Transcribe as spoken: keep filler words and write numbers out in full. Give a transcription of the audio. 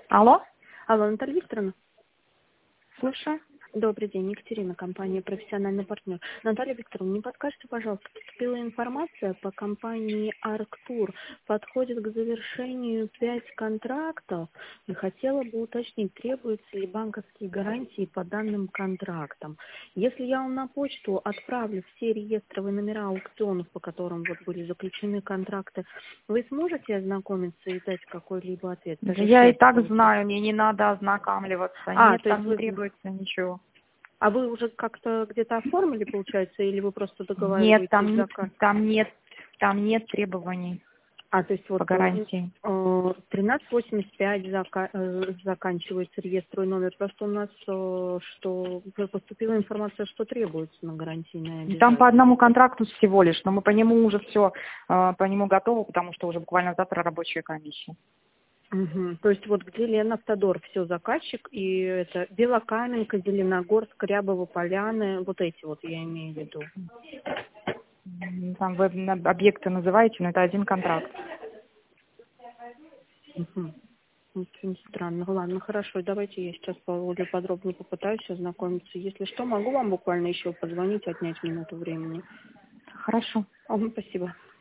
Алло? Алло, Наталья Викторовна. Слушаю. Добрый день, Екатерина, компания «Профессиональный партнер». Наталья Викторовна, не подскажете, пожалуйста, поступила информация по компании «Арктур». Подходит к завершению пять контрактов. И хотела бы уточнить, требуются ли банковские гарантии по данным контрактам. Если я вам на почту отправлю все реестровые номера аукционов, по которым вот были заключены контракты, вы сможете ознакомиться и дать какой-либо ответ? Да Даже я и шесть так пунктов. знаю, мне не надо ознакомливаться. А, Нет, то есть там не вы... требуется ничего. А вы уже как-то где-то оформили, получается, или вы просто Нет, договариваетесь там за нет, заказ? там нет, там нет требований А, то есть по вот гарантии. э, тринадцать восемьдесят пять зака- э, заканчивается реестровый номер. Просто у нас э, что поступила информация, что требуется на гарантийное И там по обязательство. одному контракту всего лишь, но мы по нему уже все, по нему готовы, потому что уже буквально завтра рабочая комиссия. Угу. То есть вот где Ленавтодор, все, заказчик, и это Белокаменка, Зеленогорск, Рябово, Поляны, вот эти вот я имею в виду. М, Там вы на- объекты называете, но это один контракт. Угу. Очень странно. Ладно, хорошо, давайте я сейчас более подробнее попытаюсь ознакомиться. Если что, могу вам буквально еще позвонить, отнять минуту времени. Хорошо. Ага, спасибо.